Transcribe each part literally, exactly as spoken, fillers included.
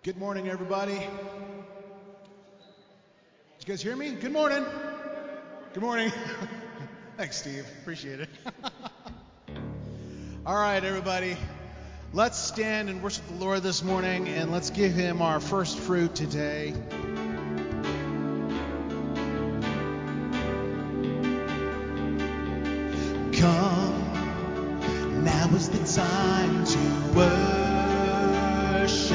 Good morning, everybody. Did you guys hear me? Good morning. Good morning. Thanks, Steve. Appreciate it. All right, everybody. Let's stand and worship the Lord this morning, and let's give him our first fruit today. Come, now is the time to worship.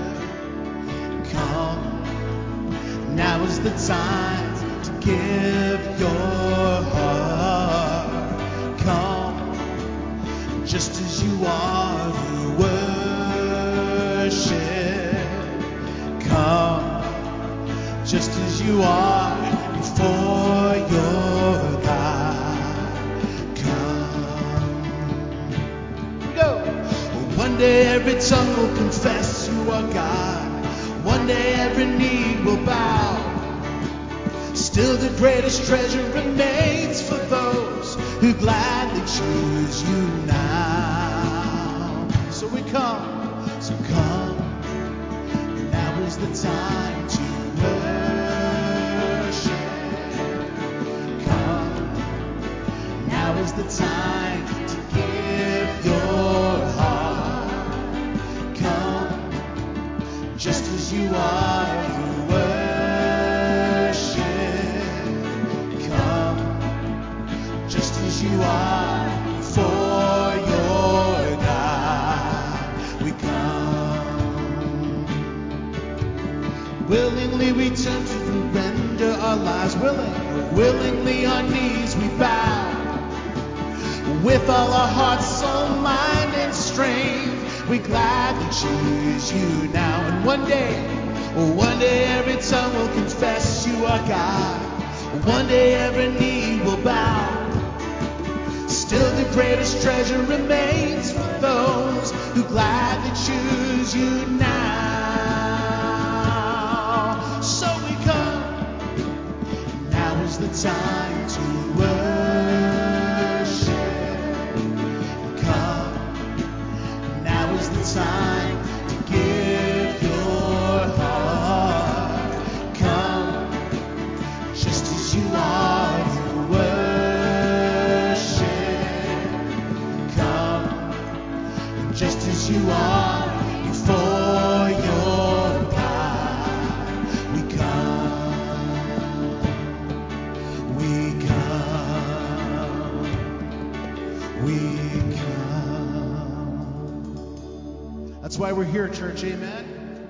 Come, now is the time to give your heart. Come, just as you are to worship. Come, just as you are before your God. Come. Here we go. One day every tongue will confess you are God. One day every knee will bow. Still the greatest treasure remains for those who gladly choose you now. So we come, so come. Now is the time to worship. Come. Now is the time to give your heart. Come. Just as you are, you worship. Come, just as you are, for your God we come. Willingly we turn to surrender our lives. Willing, willingly on knees we bow. With all our heart, soul, mind, and strength, we gladly choose you now. And one day, one day every tongue will confess you are God. One day every knee will bow. Still the greatest treasure remains for those who gladly choose you now. So we come. Now is the time to worship. Come. Now is the time to give your heart. Come, just as you are to worship. Come, just as you are before your God. We come, we come, we come. That's why we're here, church. Amen.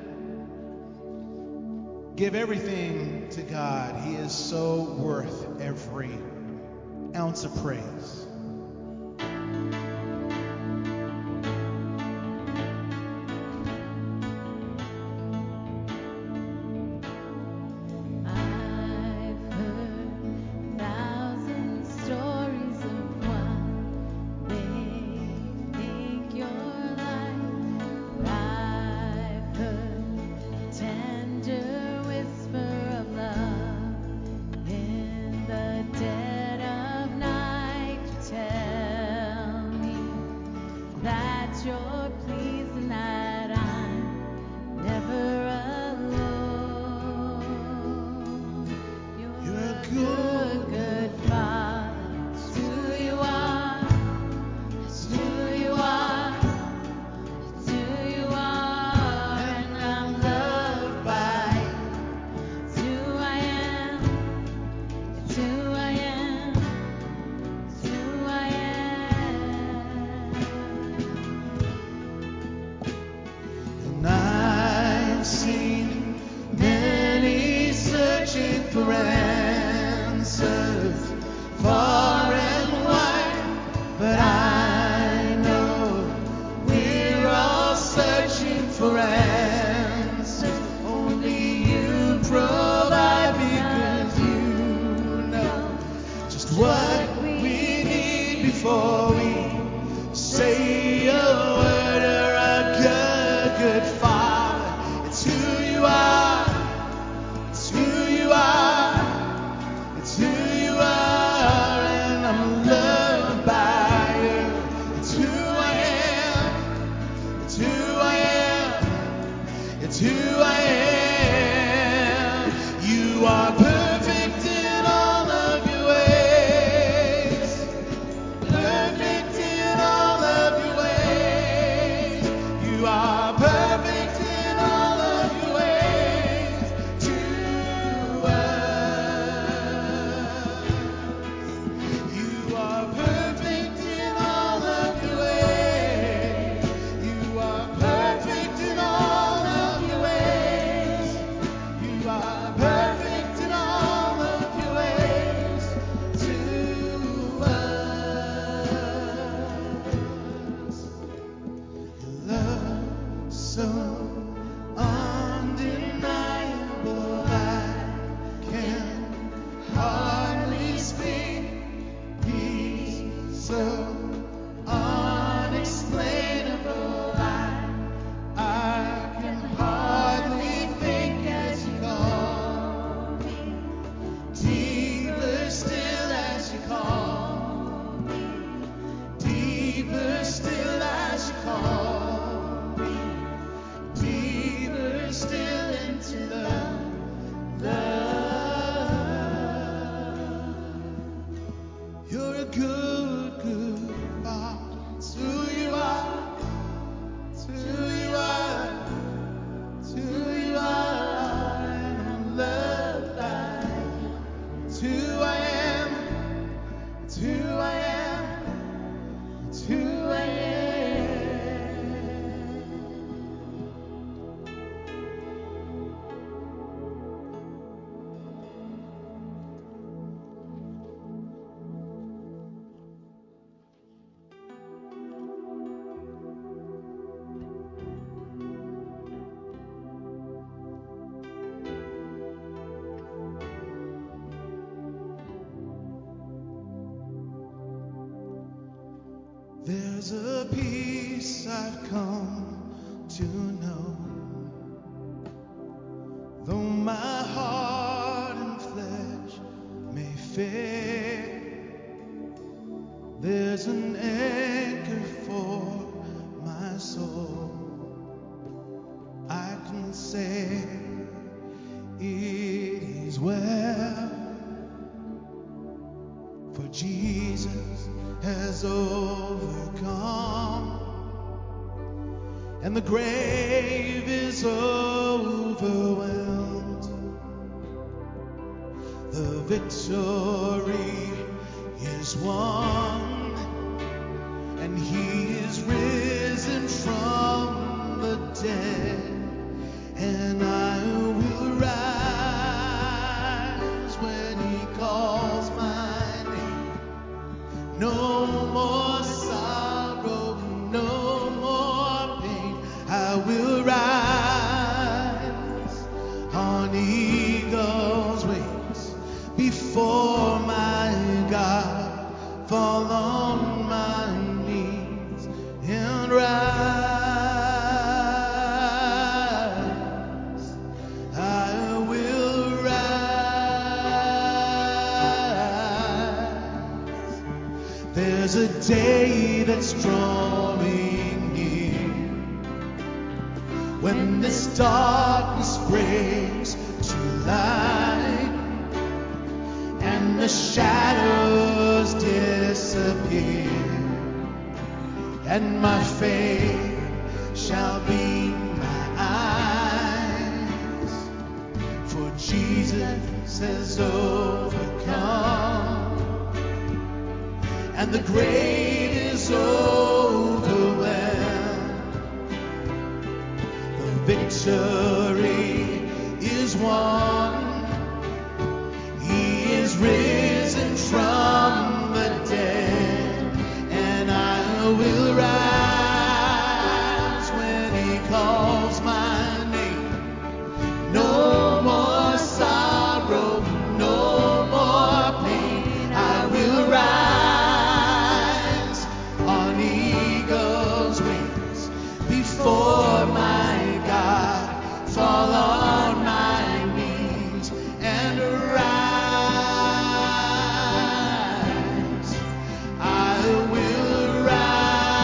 Give everything to God. He is so worth every ounce of praise. I've heard thousand stories of what they think you're like. I've heard tender whisper of love in the dead of night. Tell me that you're pleased and that I'm never alone. You're a good, good Father. That's who you are. That's who you are. That's who you are. And I'm loved by you. It's who I am. It's who I am. It's who I am. There's a peace I've come to know. Though my heart and flesh may fail, there's an anchor for my soul. I can say it is well, for Jesus has overcome, and the grave is overwhelmed. The victory is won, and he is risen from the dead, and I will rise when he calls my name. No more sorrow, no more pain. I will rise on eagle's wings before my God, fall on my knees and rise. I will rise. There's a day that's drawing near when this darkness breaks to light and the shadows disappear, and my faith shall be my eyes, for Jesus has overcome, and the grave is overwhelmed. The victory is won. He is risen from the dead, and I will rise when he calls my name. No more sorrow, no more pain. I will rise on eagle's wings before my God, fall on my knees and rise. I will rise.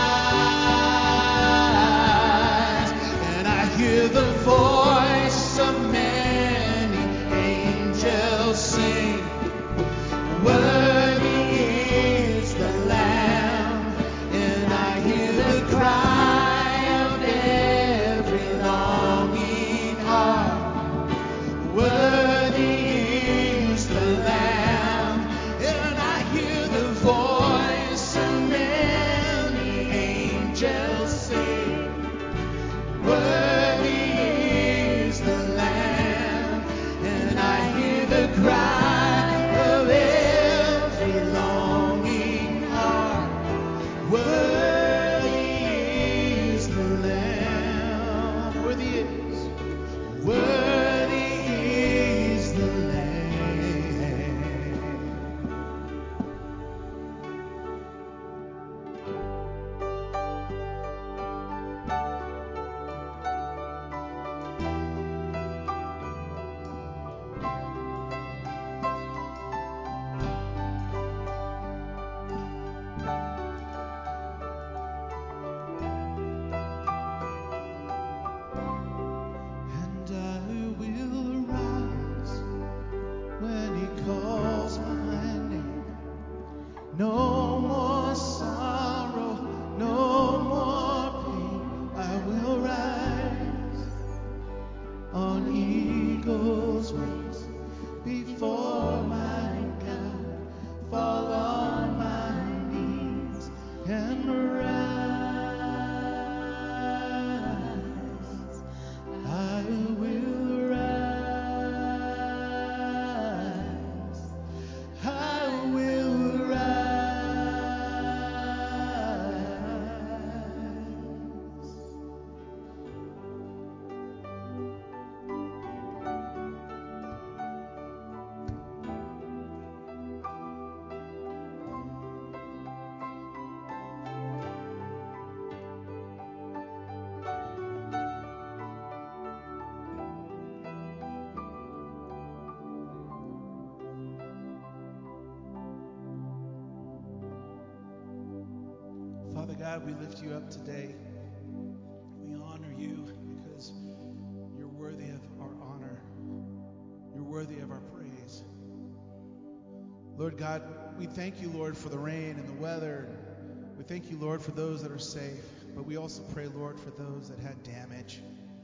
God, we lift you up today. We honor you because you're worthy of our honor. You're worthy of our praise. Lord God, we thank you, Lord, for the rain and the weather. We thank you, Lord, for those that are safe. But we also pray, Lord, for those that had damage.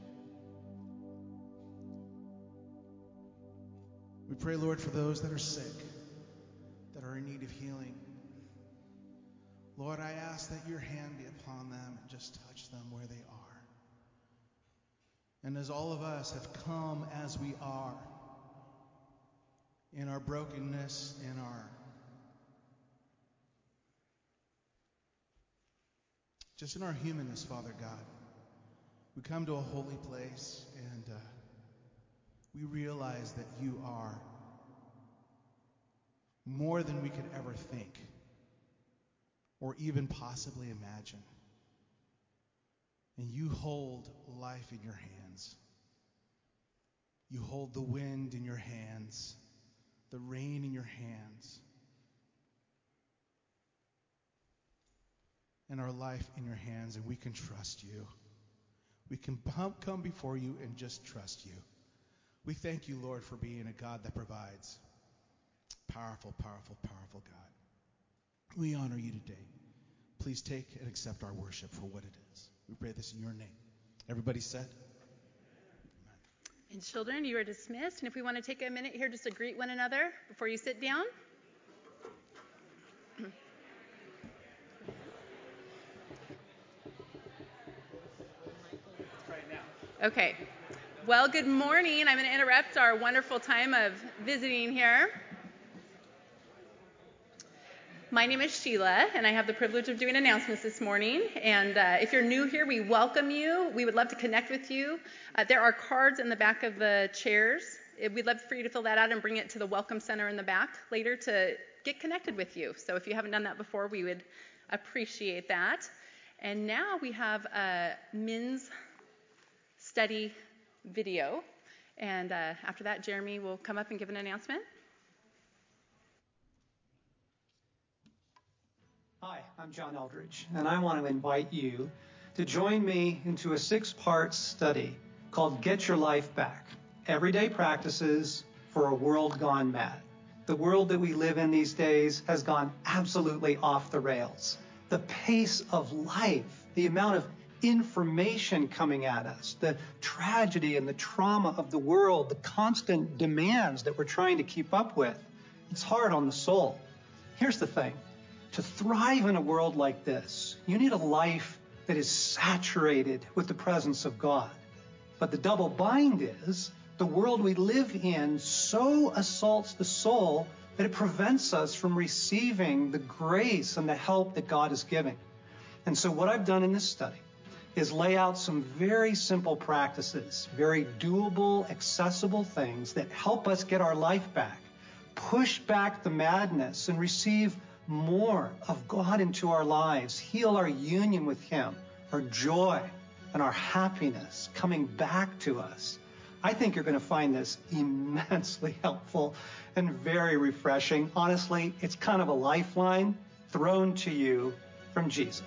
We pray, Lord, for those that are sick, that are in need of healing. Lord, I ask that your hand be upon them and just touch them where they are. And as all of us have come as we are, in our brokenness, in our just in our humanness, Father God, we come to a holy place and uh, we realize that you are more than we could ever think or even possibly imagine. And you hold life in your hands. You hold the wind in your hands, the rain in your hands, and our life in your hands, and we can trust you. We can come before you and just trust you. We thank you, Lord, for being a God that provides. Powerful, powerful, powerful God. We honor you today. Please take and accept our worship for what it is. We pray this in your name. Everybody said? Amen. And children, you are dismissed. And if we want to take a minute here just to greet one another before you sit down. Okay. Well, good morning. I'm going to interrupt our wonderful time of visiting here. My name is Sheila, and I have the privilege of doing announcements this morning. And uh, if you're new here, we welcome you. We would love to connect with you. Uh, there are cards in the back of the chairs. We'd love for you to fill that out and bring it to the Welcome Center in the back later to get connected with you. So if you haven't done that before, we would appreciate that. And now we have a men's study video. And uh, after that, Jeremy will come up and give an announcement. Hi, I'm John Eldridge, and I want to invite you to join me into a six-part study called Get Your Life Back, Everyday Practices for a World Gone Mad. The world that we live in these days has gone absolutely off the rails. The pace of life, the amount of information coming at us, the tragedy and the trauma of the world, the constant demands that we're trying to keep up with, it's hard on the soul. Here's the thing. To thrive in a world like this, you need a life that is saturated with the presence of God. But the double bind is the world we live in so assaults the soul that it prevents us from receiving the grace and the help that God is giving. And so what I've done in this study is lay out some very simple practices, very doable, accessible things that help us get our life back, push back the madness, and receive more of God into our lives, heal our union with Him, our joy and our happiness coming back to us. I think you're going to find this immensely helpful and very refreshing. Honestly, it's kind of a lifeline thrown to you from Jesus.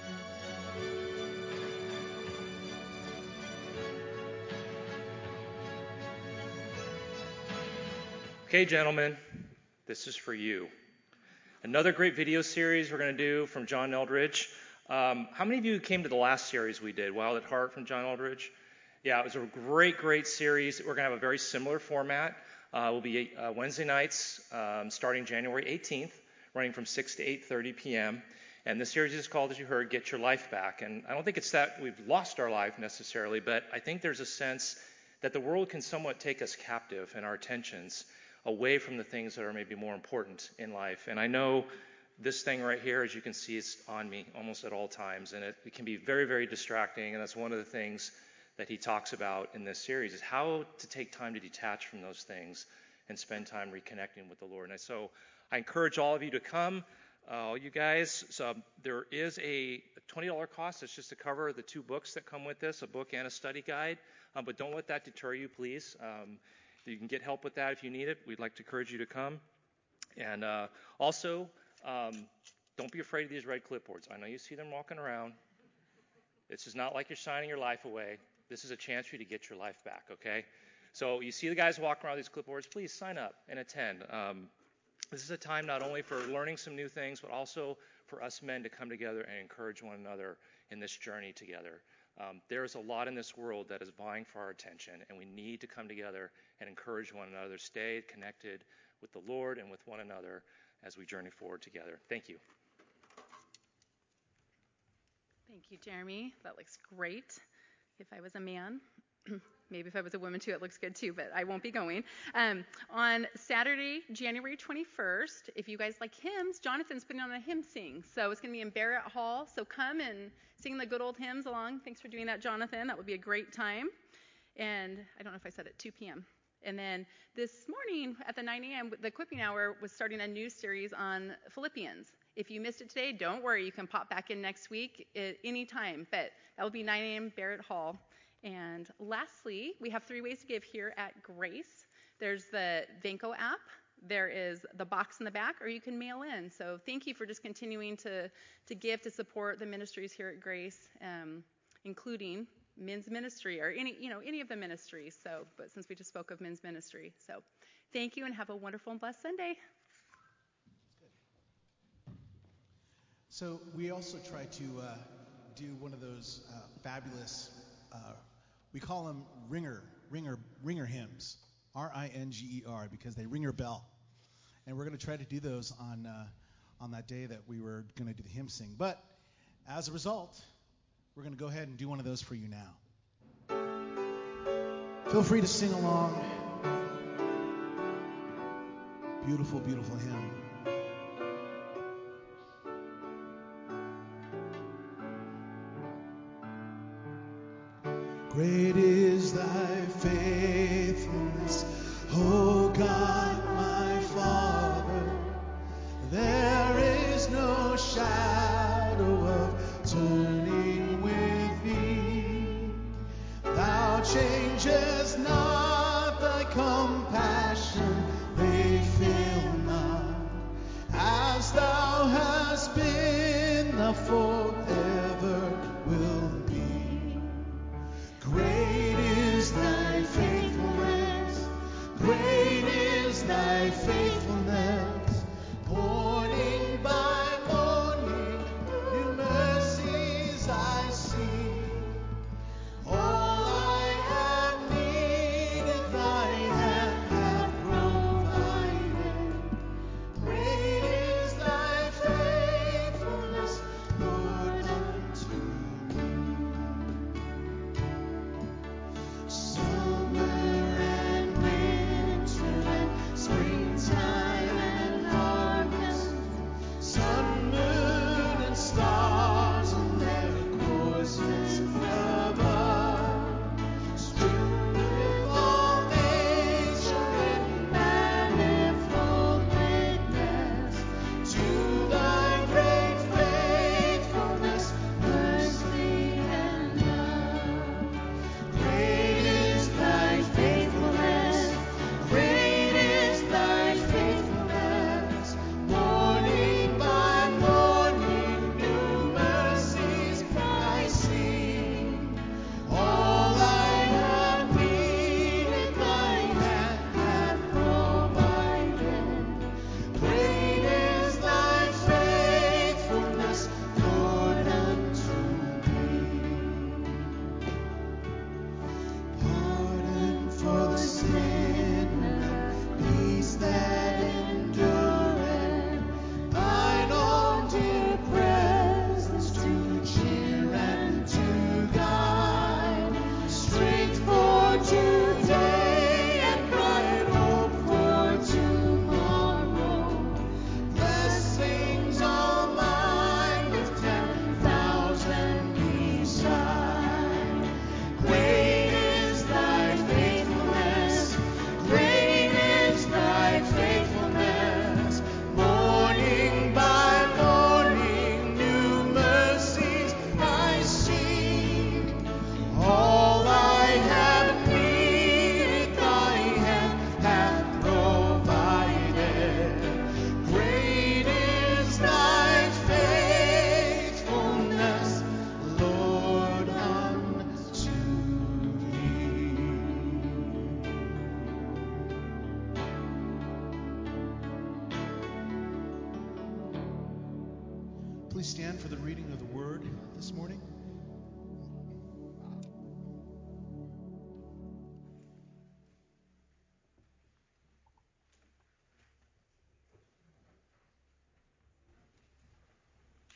Okay, gentlemen, this is for you. Another great video series we're going to do from John Eldridge. Um, how many of you came to the last series we did, Wild at Heart from John Eldridge? Yeah, it was a great, great series. We're going to have a very similar format. Uh, it will be uh, Wednesday nights um, starting January eighteenth, running from six to eight thirty p.m. And the series is called, as you heard, Get Your Life Back. And I don't think it's that we've lost our life necessarily, but I think there's a sense that the world can somewhat take us captive and our attentions away from the things that are maybe more important in life. And I know this thing right here, as you can see, is on me almost at all times, and it, it can be very, very distracting, and that's one of the things that he talks about in this series, is how to take time to detach from those things and spend time reconnecting with the Lord. And so I encourage all of you to come, uh, all you guys. So there is a twenty dollars cost. It's just to cover the two books that come with this, a book and a study guide, um, but don't let that deter you, please. Um, You can get help with that if you need it. We'd like to encourage you to come. And uh, also, um, Don't be afraid of these red clipboards. I know you see them walking around. This is not like you're signing your life away. This is a chance for you to get your life back, okay? So you see the guys walking around with these clipboards, please sign up and attend. Um, this is a time not only for learning some new things, but also for us men to come together and encourage one another in this journey together. Um, there is a lot in this world that is vying for our attention, and we need to come together and encourage one another, stay connected with the Lord and with one another as we journey forward together. Thank you. Thank you, Jeremy. That looks great. If I was a man, maybe if I was a woman too, it looks good too, but I won't be going. Um, on Saturday, January twenty-first, if you guys like hymns, Jonathan's putting on a hymn sing. So it's going to be in Barrett Hall. So come and sing the good old hymns along. Thanks for doing that, Jonathan. That would be a great time. And I don't know if I said it, two p.m. And then this morning at the nine a.m., the equipping hour was starting a new series on Philippians. If you missed it today, don't worry. You can pop back in next week at any time. But that will be nine a.m. Barrett Hall. And lastly, we have three ways to give here at Grace. There's the Venko app. There is the box in the back, or you can mail in. So thank you for just continuing to, to give to support the ministries here at Grace, um, including men's ministry or any, you know, any of the ministries. So, but since we just spoke of men's ministry. So thank you and have a wonderful and blessed Sunday. So we also try to uh, do one of those uh, fabulous, uh, we call them ringer, ringer, ringer hymns, R I N G E R, because they ring your bell. And we're going to try to do those on uh, on that day that we were going to do the hymn sing. But as a result, we're going to go ahead and do one of those for you now. Feel free to sing along. Beautiful, beautiful hymn. Great is thy faithfulness, O God, my Father. There is no shadow of turning with thee. Thou changest not, thy compassion, they fail not. As thou hast been, thou forever will be. Great is thy faithfulness.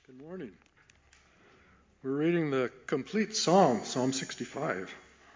Good morning. We're reading the complete psalm, Psalm sixty-five.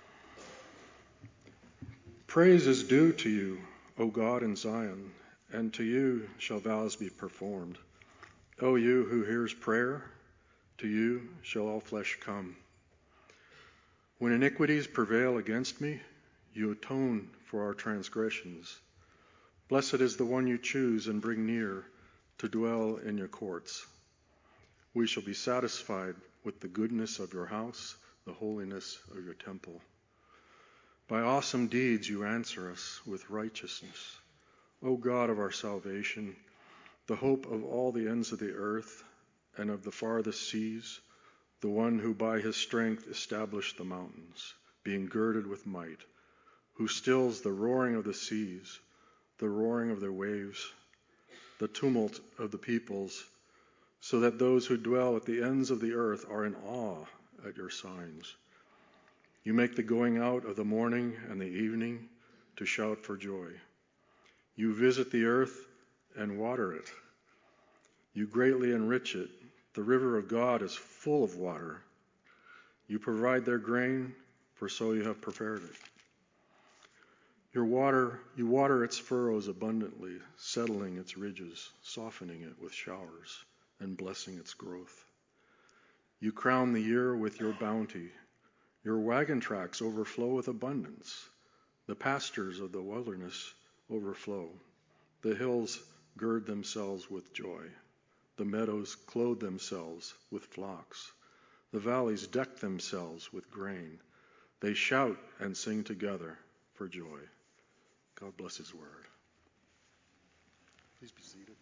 Praise is due to you, O God in Zion, and to you shall vows be performed. O you who hears prayer, to you shall all flesh come. When iniquities prevail against me, you atone for our transgressions. Blessed is the one you choose and bring near to dwell in your courts. We shall be satisfied with the goodness of your house, the holiness of your temple. By awesome deeds you answer us with righteousness. O God of our salvation, the hope of all the ends of the earth and of the farthest seas, the one who by his strength established the mountains, being girded with might, who stills the roaring of the seas, the roaring of their waves, the tumult of the peoples, so that those who dwell at the ends of the earth are in awe at your signs. You make the going out of the morning and the evening to shout for joy. You visit the earth and water it. You greatly enrich it. The river of God is full of water. You provide their grain, for so you have prepared it. Your water, you water its furrows abundantly, settling its ridges, softening it with showers, and blessing its growth. You crown the year with your bounty. Your wagon tracks overflow with abundance. The pastures of the wilderness overflow. The hills gird themselves with joy. The meadows clothe themselves with flocks. The valleys deck themselves with grain. They shout and sing together for joy. God bless his word. Please be seated.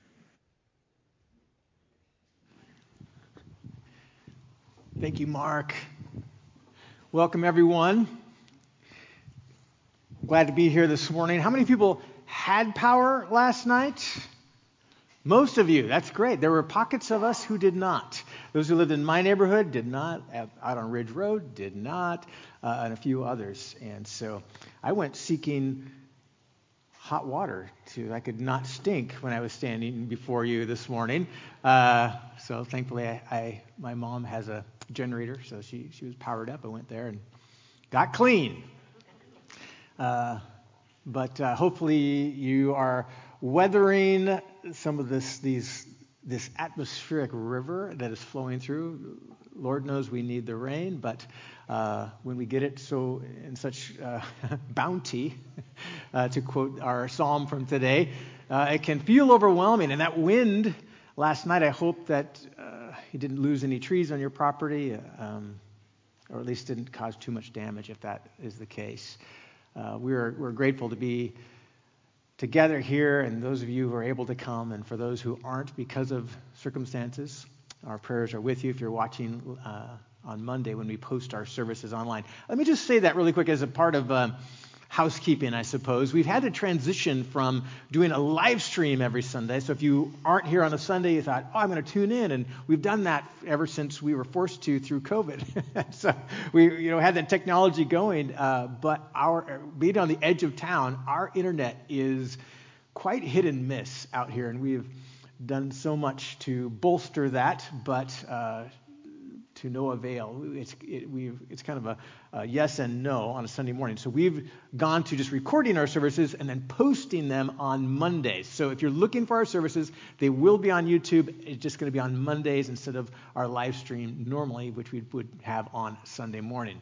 Thank you, Mark. Welcome, everyone. Glad to be here this morning. How many people had power last night? Most of you. That's great. There were pockets of us who did not. Those who lived in my neighborhood did not. Out on Ridge Road did not, uh, and a few others. And so I went seeking hot water to I could not stink when I was standing before you this morning. Uh, so thankfully, I, I my mom has a generator, so she she was powered up. I went there and got clean. Uh, but uh, hopefully you are weathering some of this these this atmospheric river that is flowing through. Lord knows we need the rain, but uh, when we get it so in such uh, bounty, uh, to quote our psalm from today, uh, it can feel overwhelming. And that wind last night, I hope that uh, you didn't lose any trees on your property, um, or at least didn't cause too much damage if that is the case. Uh, we're we're grateful to be together here, and those of you who are able to come, and for those who aren't because of circumstances, our prayers are with you if you're watching uh, on Monday when we post our services online. Let me just say that really quick as a part of um, housekeeping, I suppose. We've had to transition from doing a live stream every Sunday. So if you aren't here on a Sunday, you thought, oh, I'm going to tune in. And we've done that ever since we were forced to through COVID. So we you know, had that technology going. Uh, but our being on the edge of town, our internet is quite hit and miss out here. And we've done so much to bolster that, but uh, to no avail. It's it, we've it's kind of a, a yes and no on a Sunday morning. So we've gone to just recording our services and then posting them on Mondays. So if you're looking for our services, they will be on YouTube. It's just going to be on Mondays instead of our live stream normally, which we would have on Sunday morning.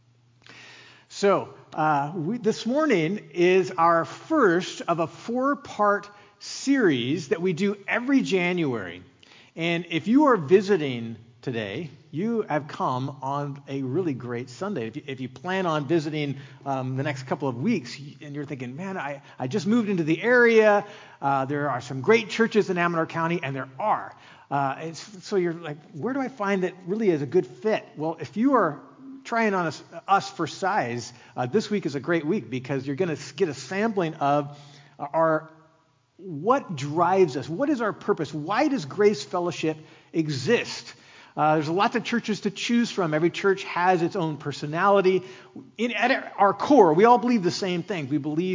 So uh, we, this morning is our first of a four-part series that we do every January. And if you are visiting today, you have come on a really great Sunday. If you, if you plan on visiting um, the next couple of weeks and you're thinking, man, I, I just moved into the area, uh, there are some great churches in Amador County, and there are. Uh, it's, so you're like, where do I find that really is a good fit? Well, if you are trying on us, us for size, uh, this week is a great week because you're going to get a sampling of our what drives us? What is our purpose? Why does Grace Fellowship exist? Uh, there's lots of churches to choose from. Every church has its own personality. In, at our core, we all believe the same thing. We believe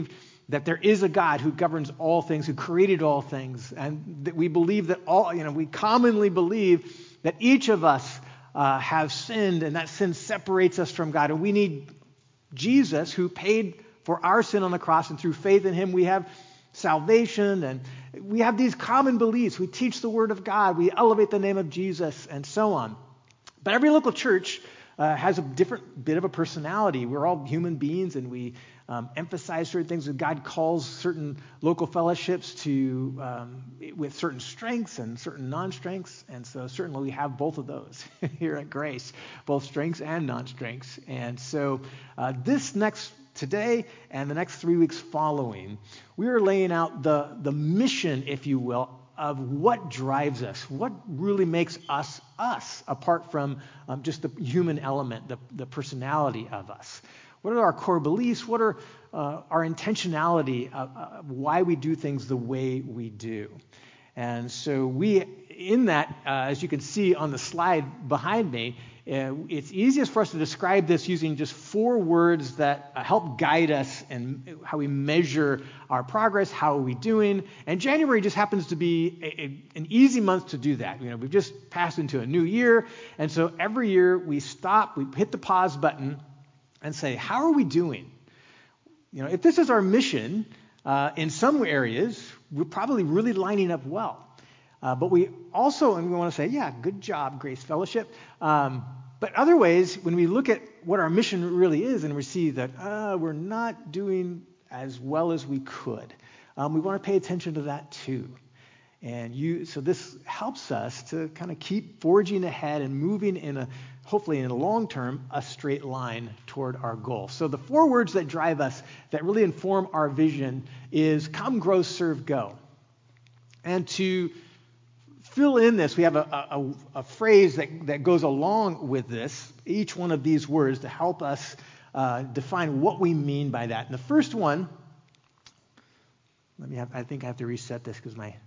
that there is a God who governs all things, who created all things, and that we believe that all, you know, we commonly believe that each of us uh, have sinned, and that sin separates us from God, and we need Jesus, who paid for our sin on the cross, and through faith in him we have salvation, and we have these common beliefs. We teach the Word of God, we elevate the name of Jesus, and so on. But every local church uh, has a different bit of a personality. We're all human beings, and we um, emphasize certain things. God calls certain local fellowships to um, with certain strengths and certain non-strengths, and so certainly we have both of those here at Grace, both strengths and non-strengths. And so uh, this next today and the next three weeks following, we are laying out the the mission, if you will, of what drives us, what really makes us us, apart from um, just the human element, the, the personality of us. What are our core beliefs? What are uh, our intentionality of, of why we do things the way we do? And so we, in that, uh, as you can see on the slide behind me, uh, it's easiest for us to describe this using just four words that uh, help guide us and how we measure our progress, how are we doing. And January just happens to be a, a, an easy month to do that. You know, we've just passed into a new year, and so every year we stop, we hit the pause button, and say, how are we doing? You know, if this is our mission, uh, in some areas, we're probably really lining up well. Uh, but we also, and we want to say, yeah, good job, Grace Fellowship. Um, but other ways, when we look at what our mission really is and we see that uh, we're not doing as well as we could, um, we want to pay attention to that too. And you, so this helps us to kind of keep forging ahead and moving in a, hopefully in the long term, a straight line toward our goal. So the four words that drive us, that really inform our vision, is come, grow, serve, go. And to fill in this, we have a, a, a phrase that, that goes along with this, each one of these words, to help us uh, define what we mean by that. And the first one, let me have, I think I have to reset this because my,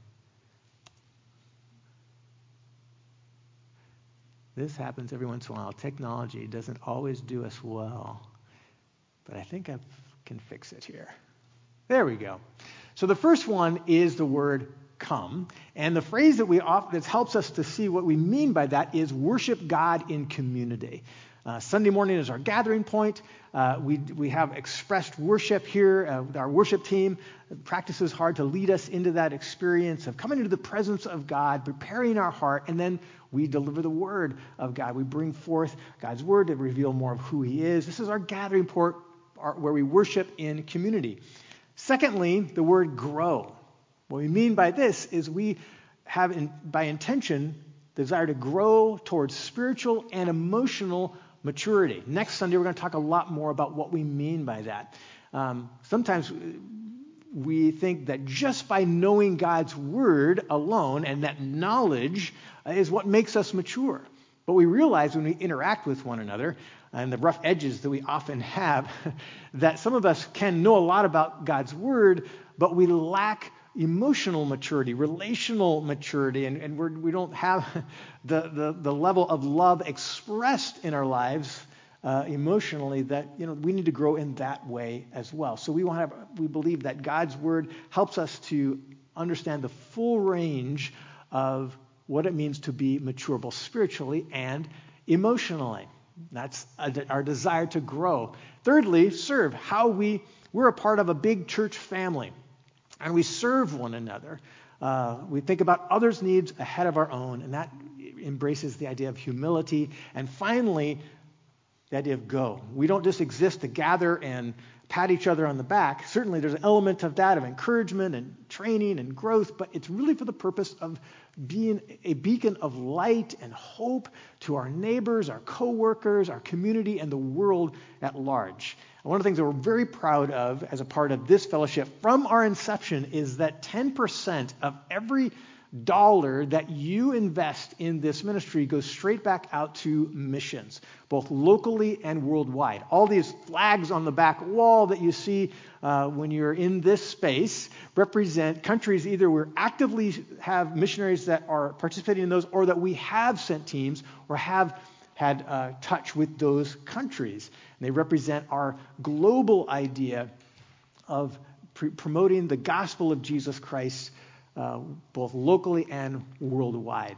this happens every once in a while. Technology doesn't always do us well, but I think I can fix it here. There we go. So the first one is the word come, and the phrase that we often, that helps us to see what we mean by that is worship God in community. Uh, Sunday morning is our gathering point. Uh, we we have expressed worship here. Uh, our worship team practices hard to lead us into that experience of coming into the presence of God, preparing our heart, and then we deliver the word of God. We bring forth God's word to reveal more of who he is. This is our gathering point where we worship in community. Secondly, the word grow. What we mean by this is we have, in, by intention, the desire to grow towards spiritual and emotional maturity. Next Sunday, we're going to talk a lot more about what we mean by that. Um, sometimes we think that just by knowing God's word alone, and that knowledge is what makes us mature. But we realize when we interact with one another, and the rough edges that we often have, that some of us can know a lot about God's word, but we lack emotional maturity, relational maturity, and, and we're, we don't have the, the, the level of love expressed in our lives uh, emotionally that, you know, we need to grow in that way as well. So we want to have, we believe that God's word helps us to understand the full range of what it means to be mature, both spiritually and emotionally. That's a, our desire to grow. Thirdly, serve. How we, we're a part of a big church family, and we serve one another. Uh, we think about others' needs ahead of our own, and that embraces the idea of humility. And finally, the idea of go. We don't just exist to gather and pat each other on the back. Certainly there's an element of that, of encouragement and training and growth, but it's really for the purpose of being a beacon of light and hope to our neighbors, our co-workers, our community, and the world at large. And one of the things that we're very proud of as a part of this fellowship from our inception is that ten percent of every dollar that you invest in this ministry goes straight back out to missions, both locally and worldwide. All these flags on the back wall that you see uh, when you're in this space represent countries either we actively have missionaries that are participating in those, or that we have sent teams or have had uh, touch with those countries. And they represent our global idea of pr- promoting the gospel of Jesus Christ uh, both locally and worldwide.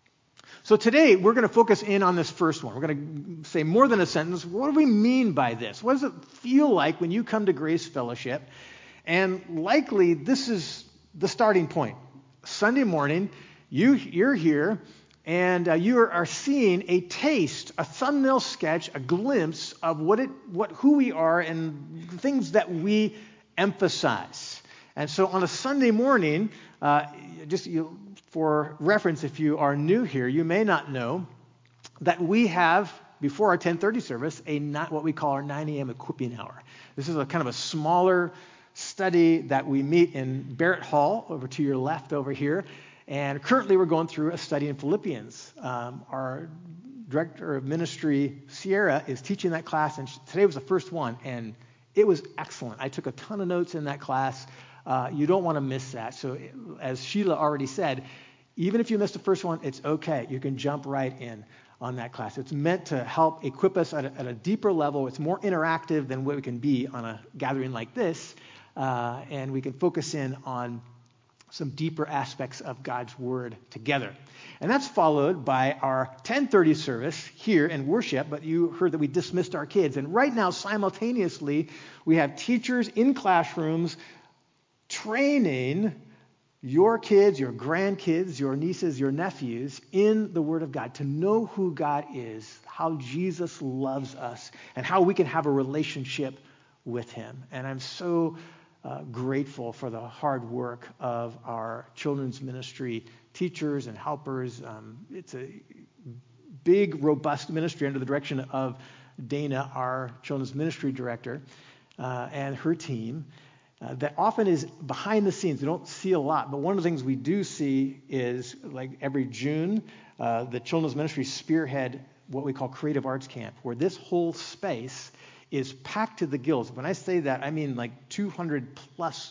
So today, we're going to focus in on this first one. We're going to say more than a sentence. What do we mean by this? What does it feel like when you come to Grace Fellowship? And likely, this is the starting point. Sunday morning, you, you're here, and uh, you are, are seeing a taste, a thumbnail sketch, a glimpse of what it, what who we are and the things that we emphasize. And so on a Sunday morning, uh, just you, for reference, if you are new here, you may not know that we have, before our ten thirty service, a not what we call our nine a.m. equipping hour. This is a kind of a smaller study that we meet in Barrett Hall, over to your left over here. And currently we're going through a study in Philippians. Um, our director of ministry, Sierra, is teaching that class, and today was the first one, and it was excellent. I took a ton of notes in that class. Uh, you don't want to miss that. So as Sheila already said, even if you missed the first one, it's okay. You can jump right in on that class. It's meant to help equip us at a, at a deeper level. It's more interactive than what we can be on a gathering like this, uh, and we can focus in on some deeper aspects of God's Word together. And that's followed by our ten thirty service here in worship, but you heard that we dismissed our kids. And right now, simultaneously, we have teachers in classrooms training your kids, your grandkids, your nieces, your nephews in the Word of God, to know who God is, how Jesus loves us, and how we can have a relationship with Him. And I'm so uh, grateful for the hard work of our children's ministry teachers and helpers. Um, it's a big, robust ministry under the direction of Dana, our children's ministry director, uh, and her team. Uh, that often is behind the scenes. We don't see a lot, but one of the things we do see is, like every June, uh, the children's ministry spearhead what we call Creative Arts Camp, where this whole space is packed to the gills. When I say that, I mean like two hundred plus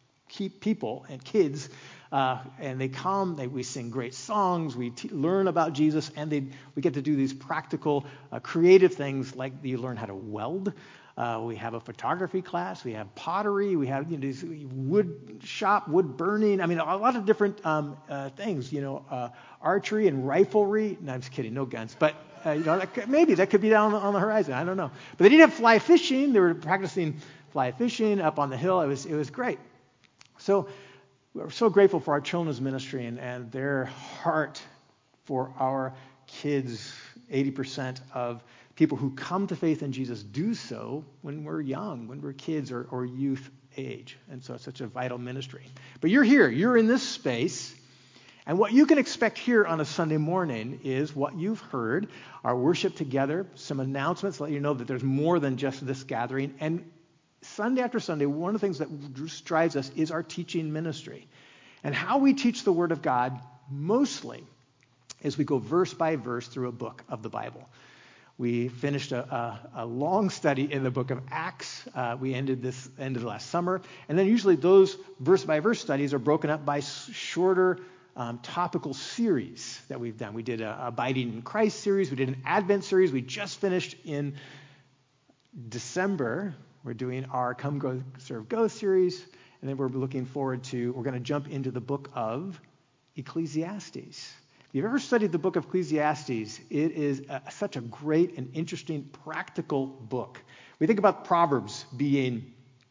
people and kids, uh, and they come, they, we sing great songs, we t- learn about Jesus, and they, we get to do these practical, uh, creative things like you learn how to weld. Uh, we have a photography class. We have pottery. We have you know, these wood shop, wood burning. I mean, a lot of different um, uh, things. You know, uh, archery and riflery. No, I'm just kidding. No guns. But uh, you know, that could, maybe that could be down on the, on the horizon. I don't know. But they did have fly fishing. They were practicing fly fishing up on the hill. It was it was great. So we're so grateful for our children's ministry and, and their heart for our kids. eighty percent of people who come to faith in Jesus do so when we're young, when we're kids or, or youth age. And so it's such a vital ministry. But you're here. You're in this space. And what you can expect here on a Sunday morning is what you've heard, our worship together, some announcements, let you know that there's more than just this gathering. And Sunday after Sunday, one of the things that drives us is our teaching ministry. And how we teach the Word of God mostly is we go verse by verse through a book of the Bible. We finished a, a, a long study in the book of Acts. Uh, we ended this ended last summer. And then usually those verse-by-verse studies are broken up by shorter um, topical series that we've done. We did a Abiding in Christ series. We did an Advent series. We just finished in December. We're doing our Come, Go, Serve, Go series. And then we're looking forward to, we're going to jump into the book of Ecclesiastes. If you've ever studied the book of Ecclesiastes, it is a, such a great and interesting practical book. We think about Proverbs being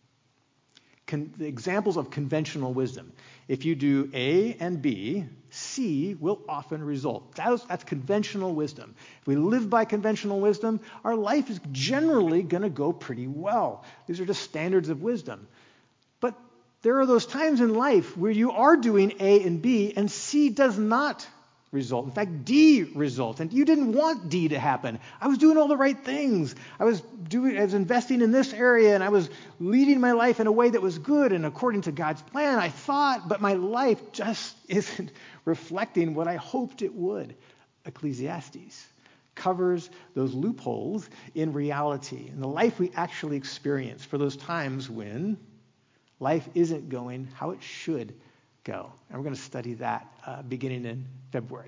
con- examples of conventional wisdom. If you do A and B, C will often result. That's, that's conventional wisdom. If we live by conventional wisdom, our life is generally going to go pretty well. These are just standards of wisdom. But there are those times in life where you are doing A and B, and C does not result. In fact, D results. And you didn't want D to happen. I was doing all the right things. I was doing, I was investing in this area, and I was leading my life in a way that was good and according to God's plan, I thought, but my life just isn't reflecting what I hoped it would. Ecclesiastes covers those loopholes in reality, in the life we actually experience, for those times when life isn't going how it should go. And we're going to study that uh, beginning in February.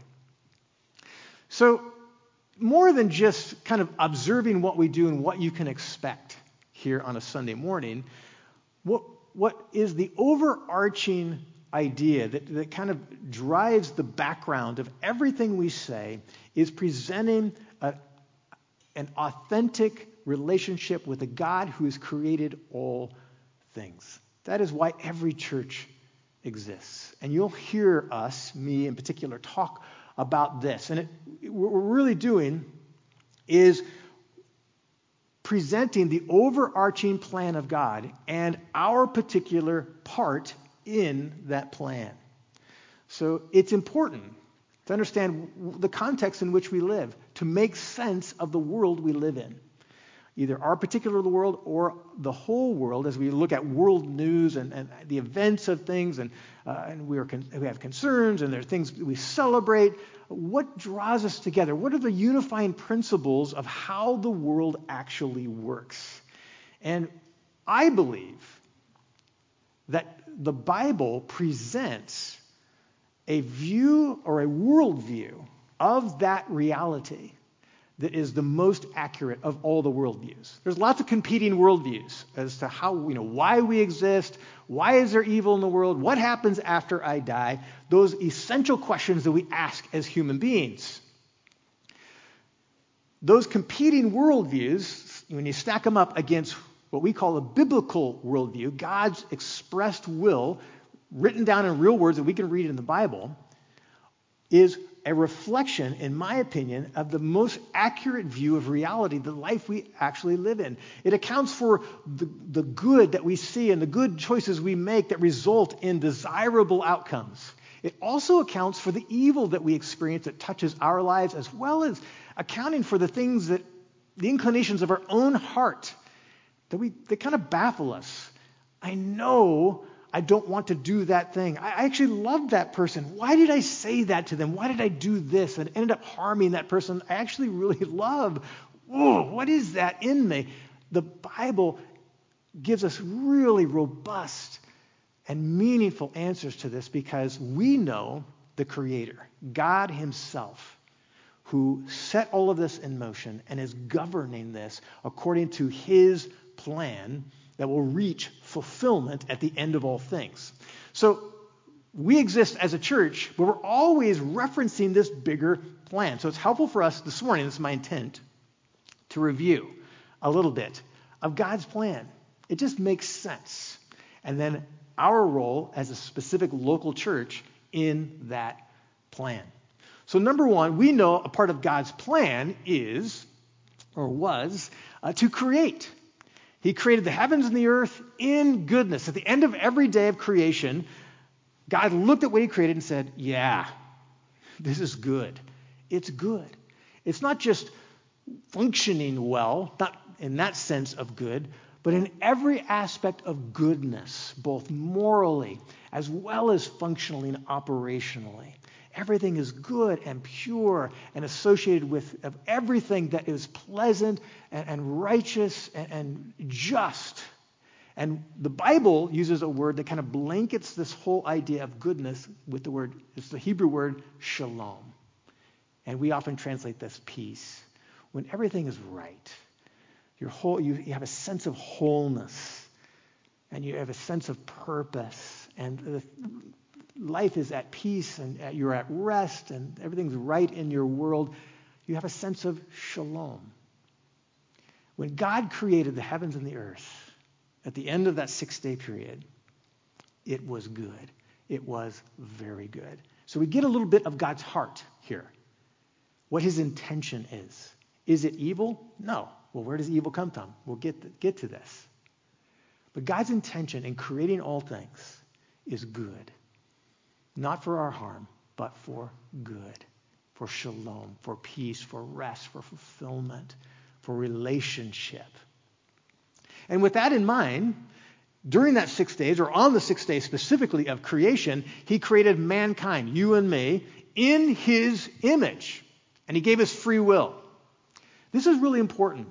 So more than just kind of observing what we do and what you can expect here on a Sunday morning, what what is the overarching idea that, that kind of drives the background of everything we say is presenting a, an authentic relationship with a God who has created all things. That is why every church exists. And you'll hear us, me in particular, talk about this. And it, what we're really doing is presenting the overarching plan of God and our particular part in that plan. So it's important to understand the context in which we live, to make sense of the world we live in. Either our particular world or the whole world, as we look at world news and, and the events of things, and, uh, and we, are con- we have concerns, and there are things we celebrate. What draws us together? What are the unifying principles of how the world actually works? And I believe that the Bible presents a view or a worldview of that reality that is the most accurate of all the worldviews. There's lots of competing worldviews as to how, you know, why we exist, why is there evil in the world, what happens after I die, those essential questions that we ask as human beings. Those competing worldviews, when you stack them up against what we call a biblical worldview, God's expressed will, written down in real words that we can read in the Bible, is a reflection, in my opinion, of the most accurate view of reality, the life we actually live in. It accounts for the, the good that we see and the good choices we make that result in desirable outcomes. It also accounts for the evil that we experience that touches our lives, as well as accounting for the things that, the inclinations of our own heart that we that kind of baffle us. I know I don't want to do that thing. I actually love that person. Why did I say that to them? Why did I do this and ended up harming that person I actually really love? Whoa, what is that in me? The Bible gives us really robust and meaningful answers to this because we know the Creator, God Himself, who set all of this in motion and is governing this according to His plan that will reach fulfillment at the end of all things. So we exist as a church, but we're always referencing this bigger plan. So it's helpful for us this morning, this is my intent, to review a little bit of God's plan. It just makes sense. And then our role as a specific local church in that plan. So number one, we know a part of God's plan is, or was, uh, to create. He created the heavens and the earth in goodness. At the end of every day of creation, God looked at what He created and said, yeah, this is good. It's good. It's not just functioning well, not in that sense of good, but in every aspect of goodness, both morally as well as functionally and operationally. Everything is good and pure and associated with of everything that is pleasant and, and righteous and, and just. And the Bible uses a word that kind of blankets this whole idea of goodness with the word, it's the Hebrew word shalom. And we often translate this peace. When everything is right, your whole, you, you have a sense of wholeness and you have a sense of purpose and the, life is at peace and you're at rest and everything's right in your world, you have a sense of shalom. When God created the heavens and the earth, at the end of that six-day period, it was good. It was very good. So we get a little bit of God's heart here, what His intention is. Is it evil? No. Well, where does evil come from? We'll get to, get to this. But God's intention in creating all things is good. Not for our harm, but for good, for shalom, for peace, for rest, for fulfillment, for relationship. And with that in mind, during that six days, or on the sixth day specifically of creation, He created mankind, you and me, in His image. And He gave us free will. This is really important.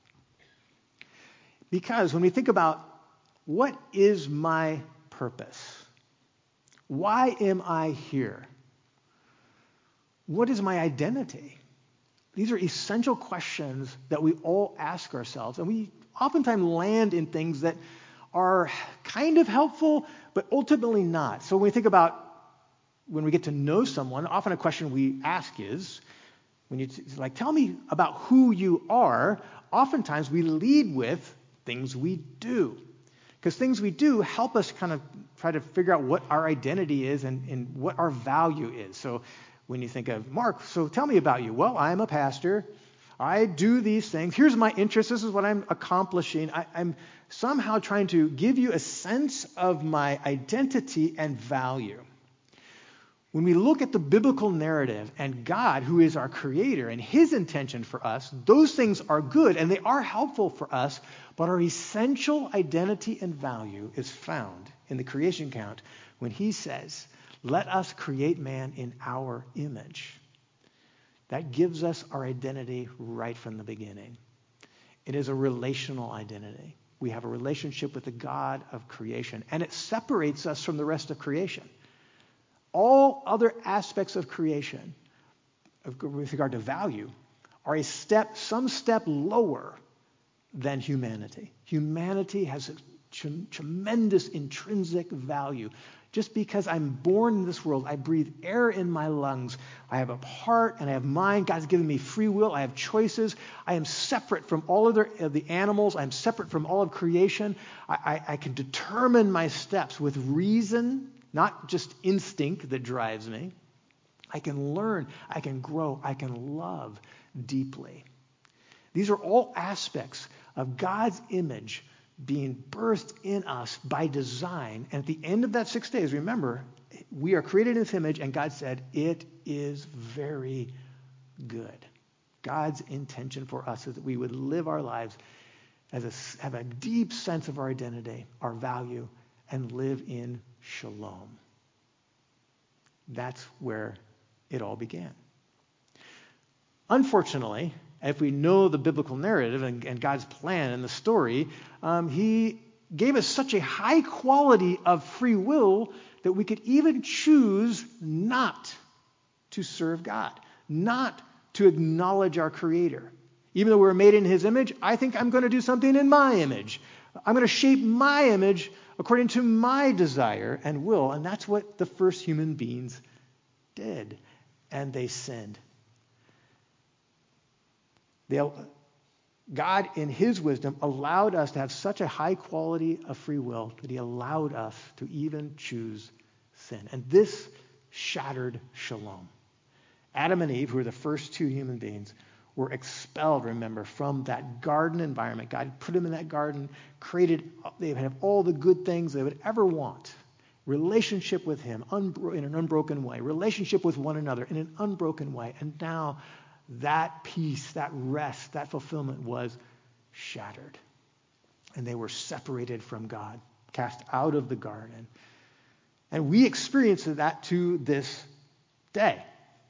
Because when we think about what is my purpose? Why am I here? What is my identity? These are essential questions that we all ask ourselves, and we oftentimes land in things that are kind of helpful, but ultimately not. So when we think about when we get to know someone, often a question we ask is, when you t- like, tell me about who you are, oftentimes we lead with things we do. Because things we do help us kind of try to figure out what our identity is and, and what our value is. So when you think of, Mark, so tell me about you. Well, I'm a pastor. I do these things. Here's my interest. This is what I'm accomplishing. I, I'm somehow trying to give you a sense of my identity and value. When we look at the biblical narrative and God, who is our creator, and his intention for us, those things are good and they are helpful for us, but our essential identity and value is found in the creation account when he says, let us create man in our image. That gives us our identity right from the beginning. It is a relational identity. We have a relationship with the God of creation, and it separates us from the rest of creation. All other aspects of creation, with regard to value, are a step, some step lower than humanity. Humanity has a t- tremendous intrinsic value. Just because I'm born in this world, I breathe air in my lungs, I have a heart and I have mind, God's given me free will, I have choices, I am separate from all other of the animals, I'm separate from all of creation, I, I, I can determine my steps with reason, not just instinct that drives me. I can learn, I can grow, I can love deeply. These are all aspects of God's image being birthed in us by design. And at the end of that six days, remember, we are created in his image, and God said, it is very good. God's intention for us is that we would live our lives as a, have a deep sense of our identity, our value, and live in shalom. That's where it all began. Unfortunately, if we know the biblical narrative and, and God's plan and the story, um, he gave us such a high quality of free will that we could even choose not to serve God, not to acknowledge our Creator. Even though we're made in his image, I think I'm going to do something in my image. I'm going to shape my image according to my desire and will. And that's what the first human beings did. And they sinned. They, God, in his wisdom, allowed us to have such a high quality of free will that he allowed us to even choose sin. And this shattered shalom. Adam and Eve, who were the first two human beings, were expelled, remember, from that garden environment. God put them in that garden, created, they would have all the good things they would ever want. Relationship with him unbro- in an unbroken way. Relationship with one another in an unbroken way. And now that peace, that rest, that fulfillment was shattered. And they were separated from God, cast out of the garden. And we experience that to this day.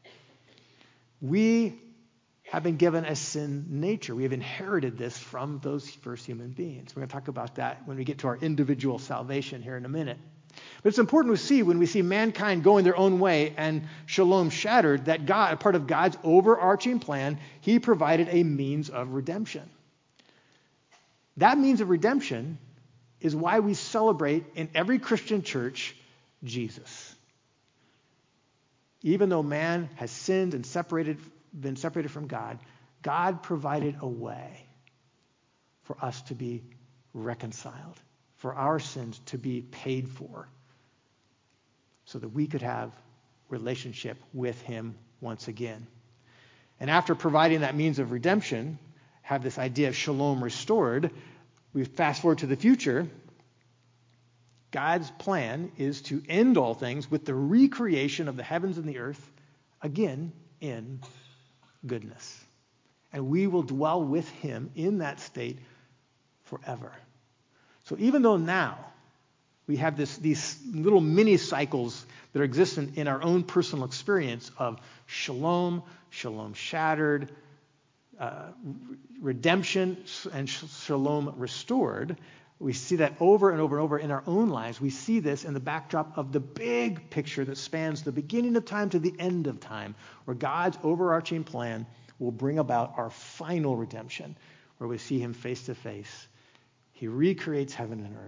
We have been given a sin nature. We have inherited this from those first human beings. We're going to talk about that when we get to our individual salvation here in a minute. But it's important to see when we see mankind going their own way and shalom shattered, that God, a part of God's overarching plan, he provided a means of redemption. That means of redemption is why we celebrate in every Christian church Jesus. Even though man has sinned and separated been separated from God, God provided a way for us to be reconciled, for our sins to be paid for, so that we could have relationship with him once again. And after providing that means of redemption, have this idea of shalom restored, we fast forward to the future. God's plan is to end all things with the recreation of the heavens and the earth, again in goodness. And we will dwell with him in that state forever. So even though now we have this, these little mini cycles that are existent in our own personal experience of shalom, shalom shattered, uh, redemption, and shalom restored, we see that over and over and over in our own lives. We see this in the backdrop of the big picture that spans the beginning of time to the end of time, where God's overarching plan will bring about our final redemption, where we see him face to face. He recreates heaven and earth.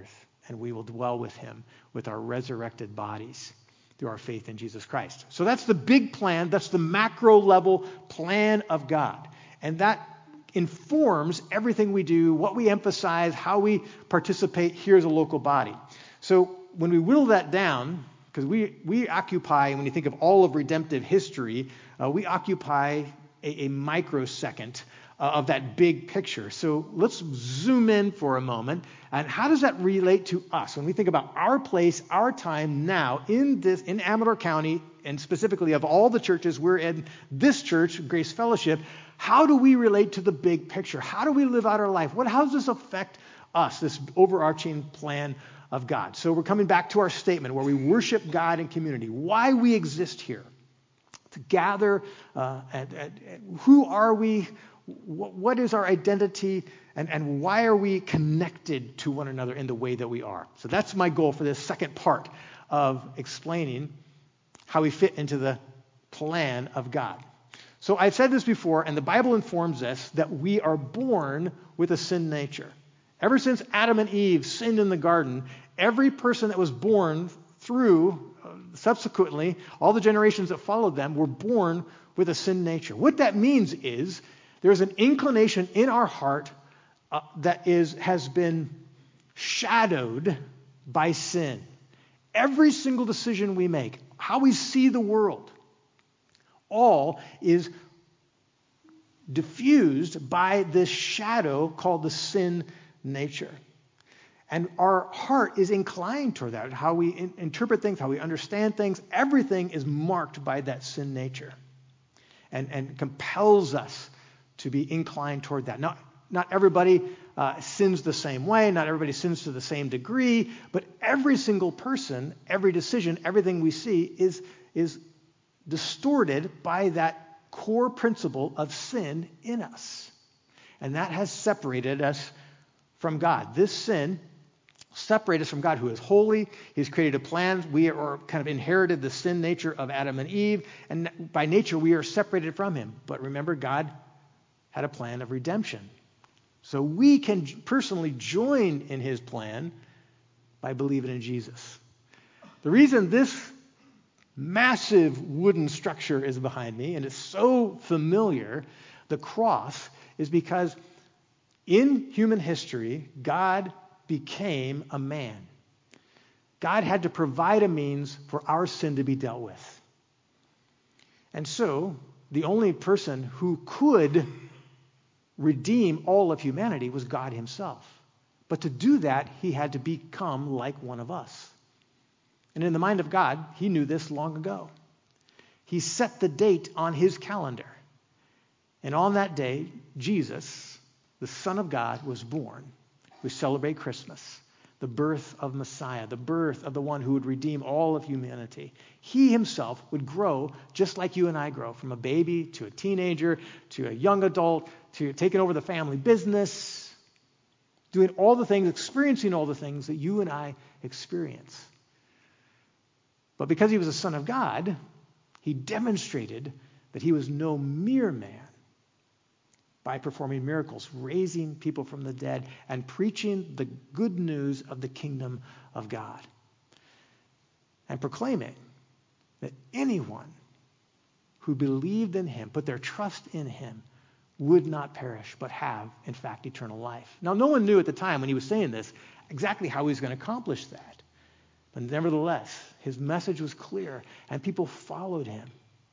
and we will dwell with him with our resurrected bodies through our faith in Jesus Christ. So that's the big plan. That's the macro level plan of God. And that informs everything we do, what we emphasize, how we participate here as a local body. So when we whittle that down, because we, we occupy, when you think of all of redemptive history, uh, we occupy a, a microsecond uh, of that big picture. So let's zoom in for a moment. And how does that relate to us? When we think about our place, our time now in this, in Amador County, and specifically of all the churches we're in, this church, Grace Fellowship, how do we relate to the big picture? How do we live out our life? What, how does this affect us, this overarching plan of God? So we're coming back to our statement where we worship God in community. Why we exist here. To gather, uh, and, and, and who are we? What, what is our identity? And, and why are we connected to one another in the way that we are? So that's my goal for this second part of explaining how we fit into the plan of God. So I've said this before, and the Bible informs us that we are born with a sin nature. Ever since Adam and Eve sinned in the garden, every person that was born through, uh, subsequently, all the generations that followed them were born with a sin nature. What that means is there's an inclination in our heart uh, that is has been shadowed by sin. Every single decision we make, how we see the world, all is diffused by this shadow called the sin nature. And our heart is inclined toward that. How we in- interpret things, how we understand things, everything is marked by that sin nature and, and compels us to be inclined toward that. Not, not everybody uh, sins the same way. Not everybody sins to the same degree. But every single person, every decision, everything we see is, is distorted by that core principle of sin in us. And that has separated us from God. This sin separated us from God, who is holy. He's created a plan. We are kind of inherited the sin nature of Adam and Eve. And by nature, we are separated from him. But remember, God had a plan of redemption. So we can personally join in his plan by believing in Jesus. The reason this massive wooden structure is behind me, and it's so familiar, the cross, is because in human history, God became a man. God had to provide a means for our sin to be dealt with. And so, the only person who could redeem all of humanity was God himself. But to do that, he had to become like one of us. And in the mind of God, he knew this long ago. He set the date on his calendar. And on that day, Jesus, the Son of God, was born. We celebrate Christmas, the birth of Messiah, the birth of the one who would redeem all of humanity. He himself would grow just like you and I grow, from a baby to a teenager to a young adult to taking over the family business, doing all the things, experiencing all the things that you and I experience. But because he was the Son of God, he demonstrated that he was no mere man by performing miracles, raising people from the dead, and preaching the good news of the kingdom of God. And proclaiming that anyone who believed in him, put their trust in him, would not perish, but have, in fact, eternal life. Now, no one knew at the time when he was saying this exactly how he was going to accomplish that. But nevertheless, his message was clear, and people followed him.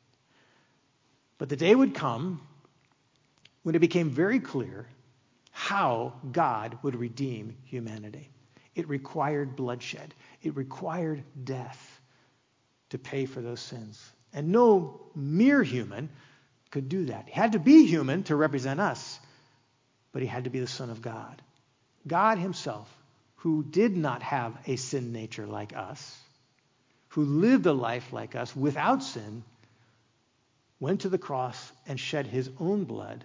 But the day would come when it became very clear how God would redeem humanity. It required bloodshed. It required death to pay for those sins. And no mere human could do that. He had to be human to represent us, but he had to be the Son of God. God himself, who did not have a sin nature like us, who lived a life like us without sin, went to the cross and shed his own blood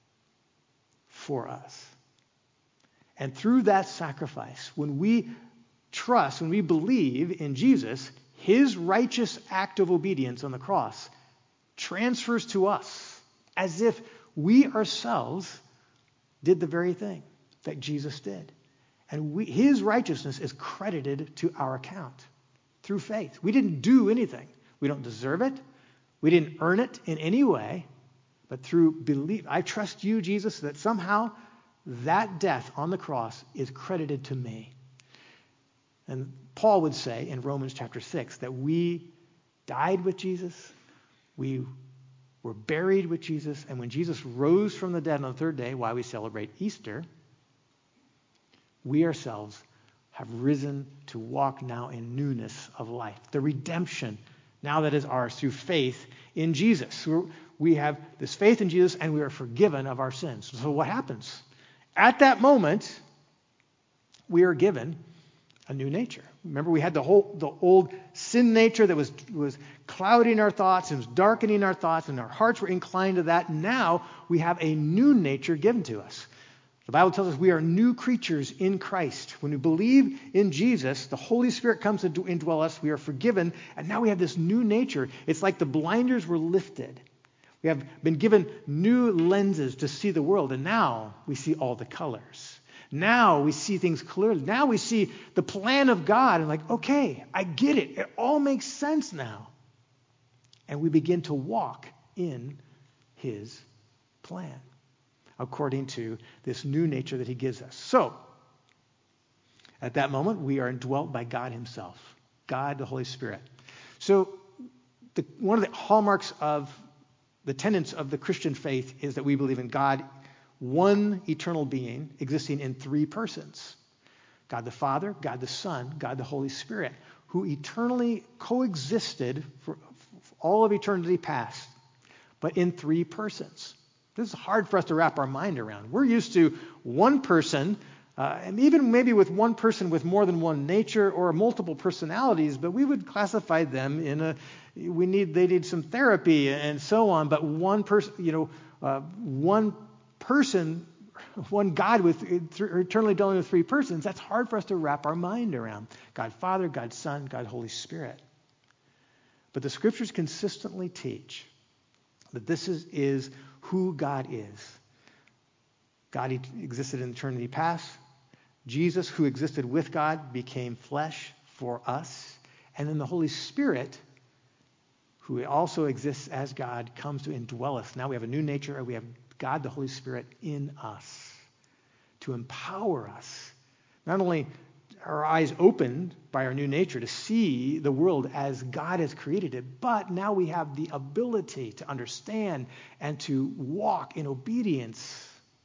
for us. And through that sacrifice, when we trust, when we believe in Jesus, his righteous act of obedience on the cross transfers to us as if we ourselves did the very thing that Jesus did. And we, his righteousness is credited to our account through faith. We didn't do anything. We don't deserve it. We didn't earn it in any way. But through belief, I trust you, Jesus, that somehow that death on the cross is credited to me. And Paul would say in Romans chapter six that we died with Jesus, we were buried with Jesus, and when Jesus rose from the dead on the third day, why we celebrate Easter, we ourselves have risen to walk now in newness of life. The redemption now that is ours through faith in Jesus. We're, we have this faith in Jesus, and we are forgiven of our sins. So what happens? At that moment, we are given a new nature. Remember, we had the whole the old sin nature that was was clouding our thoughts and was darkening our thoughts, and our hearts were inclined to that. Now we have a new nature given to us. The Bible tells us we are new creatures in Christ. When we believe in Jesus, the Holy Spirit comes to indwell us. We are forgiven, and now we have this new nature. It's like the blinders were lifted. We have been given new lenses to see the world, and now we see all the colors. Now we see things clearly. Now we see the plan of God, and like, okay, I get it. It all makes sense now. And we begin to walk in his plan according to this new nature that he gives us. So, at that moment, we are indwelt by God himself, God, the Holy Spirit. So, the, one of the hallmarks of the tenets of the Christian faith is that we believe in God, one eternal being existing in three persons. God the Father, God the Son, God the Holy Spirit, who eternally coexisted for, for all of eternity past, but in three persons. This is hard for us to wrap our mind around. We're used to one person, uh, and even maybe with one person with more than one nature or multiple personalities, but we would classify them in a, we need, they need some therapy and so on, but one person, you know, uh, one person, one God with eternally dwelling with three persons, that's hard for us to wrap our mind around. God Father, God Son, God Holy Spirit. But the scriptures consistently teach that this is, is who God is. God existed in eternity past. Jesus, who existed with God, became flesh for us. And then the Holy Spirit, who also exists as God, comes to indwell us. Now we have a new nature, and we have God, the Holy Spirit, in us to empower us. Not only our eyes opened by our new nature to see the world as God has created it, but now we have the ability to understand and to walk in obedience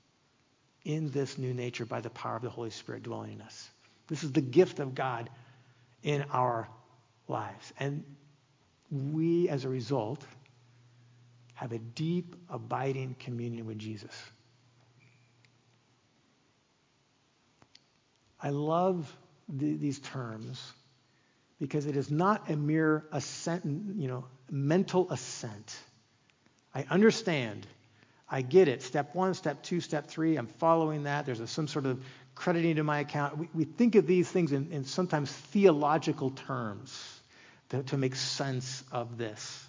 in this new nature by the power of the Holy Spirit dwelling in us. This is the gift of God in our lives. And we, as a result, have a deep, abiding communion with Jesus. I love the, these terms because it is not a mere assent, you know, mental assent. I understand. I get it. Step one, step two, step three. I'm following that. There's a, some sort of crediting to my account. We, we think of these things in, in sometimes theological terms to, to make sense of this.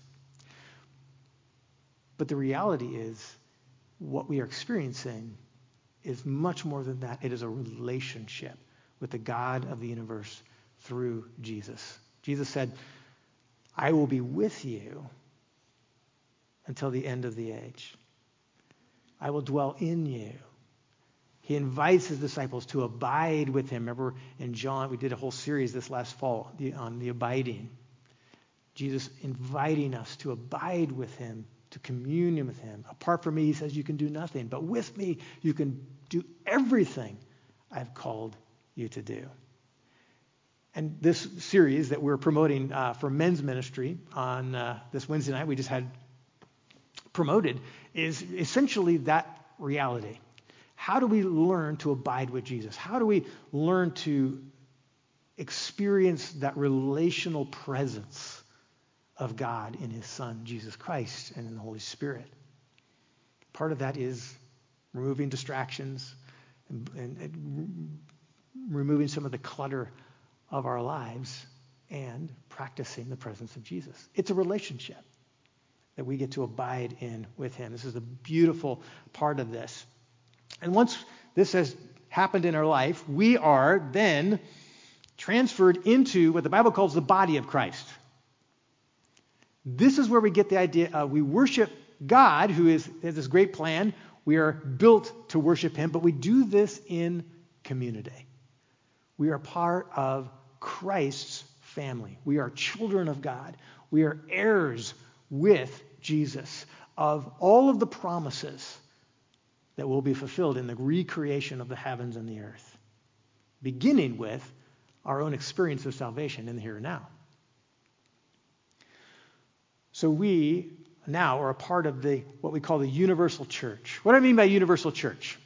But the reality is what we are experiencing is much more than that. It is a relationship with the God of the universe through Jesus. Jesus said, I will be with you until the end of the age. I will dwell in you. He invites his disciples to abide with him. Remember in John, we did a whole series this last fall on the abiding. Jesus inviting us to abide with him, to communion with him. Apart from me, he says, you can do nothing. But with me, you can do everything I've called you to do. And this series that we're promoting uh, for men's ministry on uh, this Wednesday night, we just had promoted, is essentially that reality. How do we learn to abide with Jesus? How do we learn to experience that relational presence of God in his Son, Jesus Christ, and in the Holy Spirit? Part of that is removing distractions and, and, and removing some of the clutter of our lives and practicing the presence of Jesus. It's a relationship that we get to abide in with him. This is the beautiful part of this. And once this has happened in our life, we are then transferred into what the Bible calls the body of Christ. This is where we get the idea of we worship God, who is, has this great plan. We are built to worship him, but we do this in community. We are part of Christ's family. We are children of God. We are heirs with Jesus of all of the promises that will be fulfilled in the recreation of the heavens and the earth, beginning with our own experience of salvation in the here and now. So we now are a part of the what we call the universal church. What do I mean by universal church?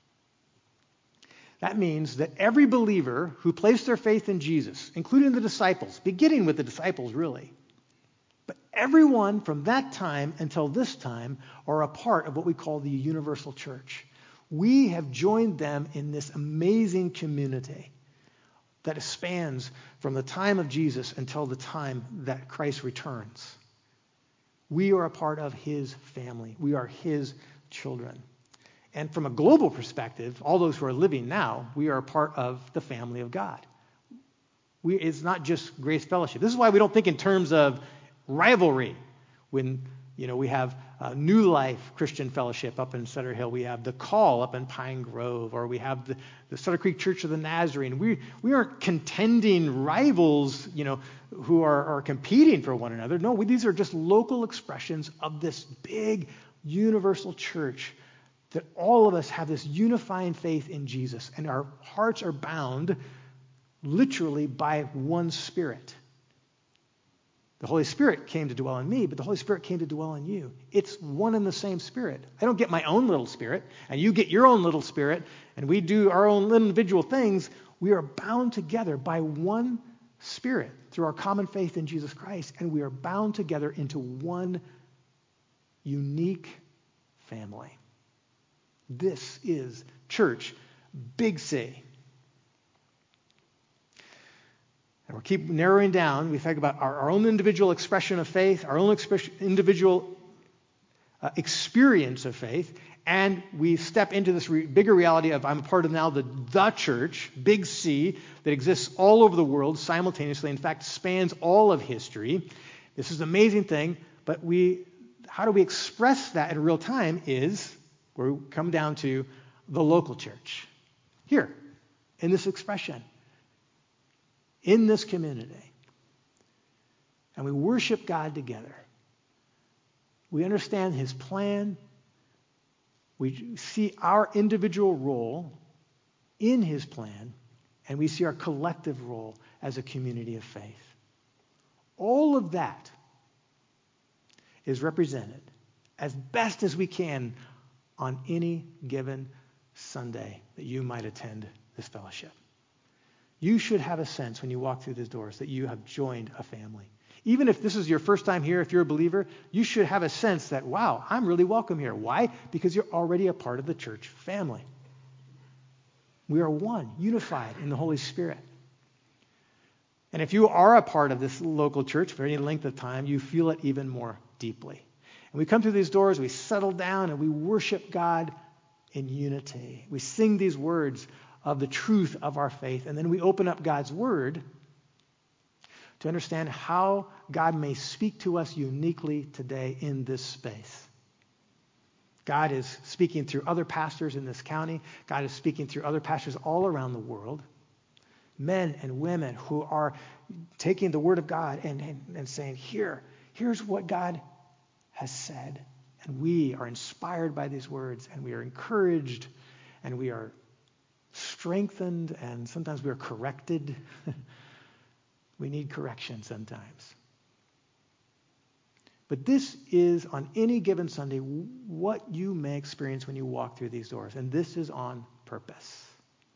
That means that every believer who placed their faith in Jesus, including the disciples, beginning with the disciples really, but everyone from that time until this time are a part of what we call the universal church. We have joined them in this amazing community that spans from the time of Jesus until the time that Christ returns. We are a part of his family. We are his children. And from a global perspective, all those who are living now, we are a part of the family of God. We, it's not just Grace Fellowship. This is why we don't think in terms of rivalry. When you know we have uh, New Life Christian Fellowship up in Sutter Hill, we have the Call up in Pine Grove, or we have the, the Sutter Creek Church of the Nazarene. We we aren't contending rivals, you know, who are, are competing for one another. No, we, these are just local expressions of this big universal church. That all of us have this unifying faith in Jesus, and our hearts are bound literally by one Spirit. The Holy Spirit came to dwell in me, but the Holy Spirit came to dwell in you. It's one and the same Spirit. I don't get my own little spirit, and you get your own little spirit, and we do our own little individual things. We are bound together by one Spirit through our common faith in Jesus Christ, and we are bound together into one unique family. This is church, big C. And we'll keep narrowing down. We think about our, our own individual expression of faith, our own expression, individual uh, experience of faith, and we step into this re- bigger reality of I'm a part of now the, the church, big C, that exists all over the world simultaneously, in fact, spans all of history. This is an amazing thing, but we, how do we express that in real time is where we come down to the local church. Here, in this expression, in this community. And we worship God together. We understand his plan. We see our individual role in his plan, and we see our collective role as a community of faith. All of that is represented as best as we can on any given Sunday that you might attend this fellowship. You should have a sense when you walk through these doors that you have joined a family. Even if this is your first time here, if you're a believer, you should have a sense that, wow, I'm really welcome here. Why? Because you're already a part of the church family. We are one, unified in the Holy Spirit. And if you are a part of this local church for any length of time, you feel it even more deeply. And we come through these doors, we settle down, and we worship God in unity. We sing these words of the truth of our faith, and then we open up God's Word to understand how God may speak to us uniquely today in this space. God is speaking through other pastors in this county. God is speaking through other pastors all around the world. Men and women who are taking the Word of God and, and, and saying, here, here's what God has said. And we are inspired by these words, and we are encouraged, and we are strengthened, and sometimes we are corrected. We need correction sometimes. But this is, on any given Sunday, what you may experience when you walk through these doors. And this is on purpose.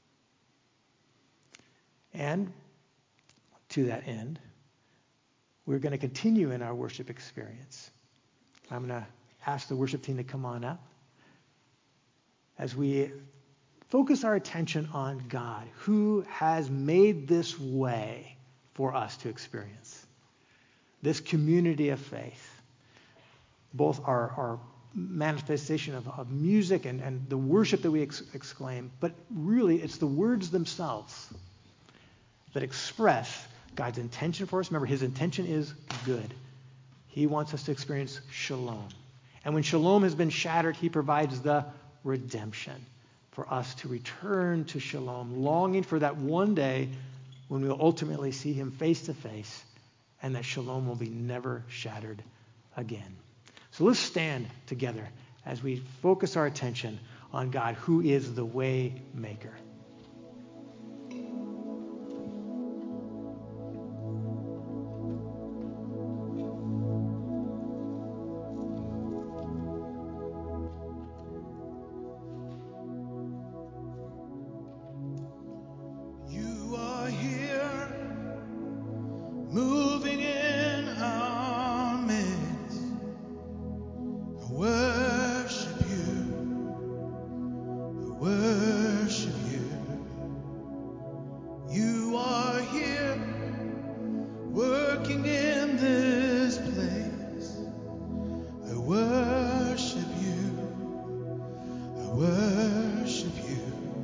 And to that end, we're going to continue in our worship experience. I'm going to ask the worship team to come on up as we focus our attention on God, who has made this way for us to experience this community of faith. Both our, our manifestation of, of music and, and the worship that we ex- exclaim, but really it's the words themselves that express God's intention for us. Remember, his intention is good. He wants us to experience shalom. And when shalom has been shattered, he provides the redemption for us to return to shalom, longing for that one day when we'll ultimately see him face to face and that shalom will be never shattered again. So let's stand together as we focus our attention on God, who is the way maker. You are here, moving in our midst. I worship you. I worship you. You are here, working in this place. I worship you. I worship you.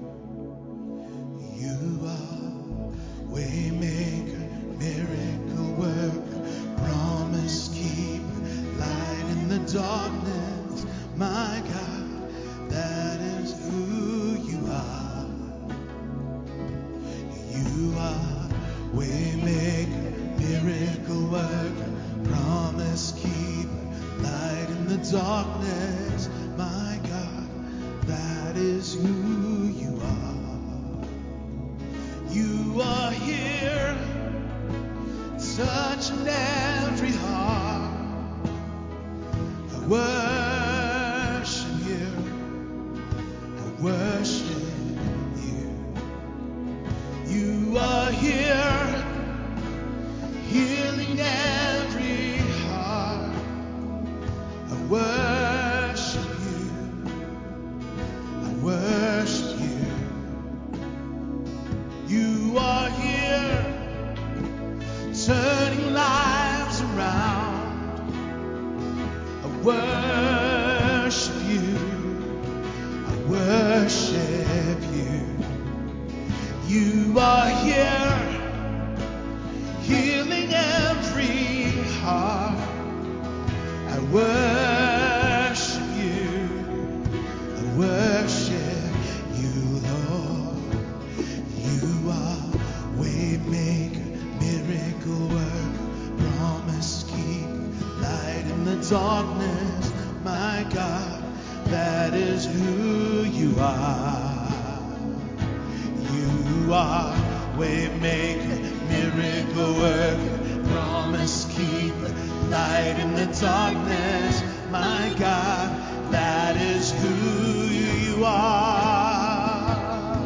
You are waymaker, miracle worker, promise keeper, light in the darkness. My God, that is who you are. You are waymaker, miracle worker, promise keeper, light in the darkness. My God, that is who you are. You are here, touching every heart. I worship you. I worship you. You are here, healing every heart. I worship you. I worship you. You are here, turning lives around. I worship you. I worship you. You are here, healing every heart. I worship you. I worship you, Lord. You are waymaker, miracle worker, promise keeper, light in the darkness. My God, that is who you are. You are waymaker, miracle worker, promise keeper, light in the darkness. My God, that is who you are.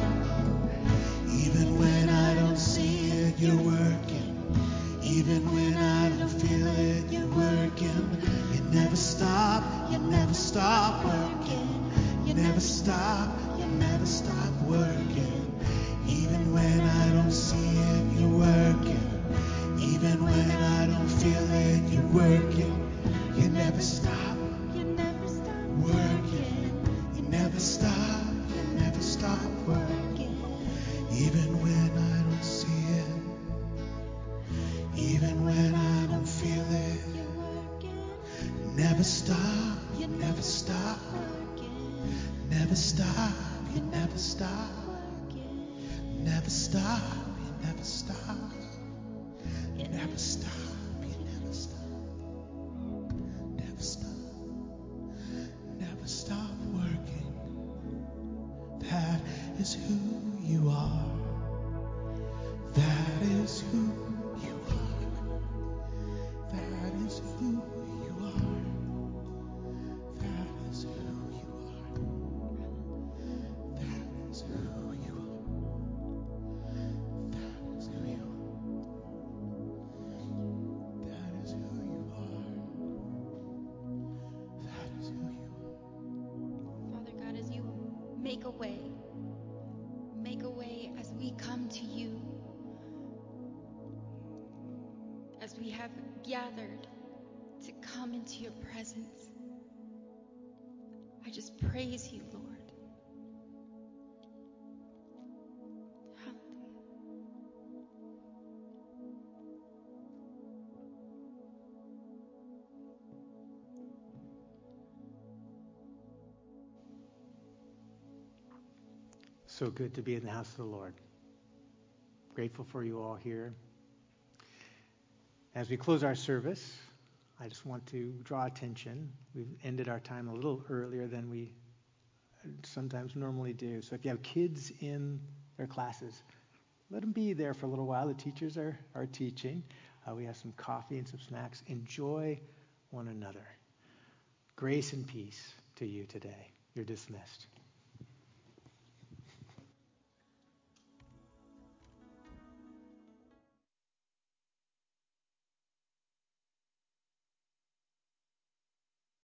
Even when I don't see it, you're working. Even when I don't feel it, you're working. You never stop, you never stop working. You never stop, you never stop working. Even when I don't see it, you're working. Even when I don't feel it, you're working. You never stop, You never stop working. You never stop, you never stop working. Even when I don't see it, even when I don't feel it, working. never stop, you never stop, Working. never stop, you never stop, Working. never stop, you never stop, you never stop, you never stop, never stop, never stop working. That is who you are. That is who you are. That is who you are. That is who you are. That is who you are. That is who you are. That is who you are. That is who you are. Father God, as you make a way, make a way as we come to you, as we have gathered to come into your presence. I just praise you, Lord. Hallelujah. So good to be in the house of the Lord. Grateful for you all here. As we close our service, I just want to draw attention. We've ended our time a little earlier than we sometimes normally do. So if you have kids in their classes, let them be there for a little while. The teachers are, are teaching. Uh, we have some coffee and some snacks. Enjoy one another. Grace and peace to you today. You're dismissed.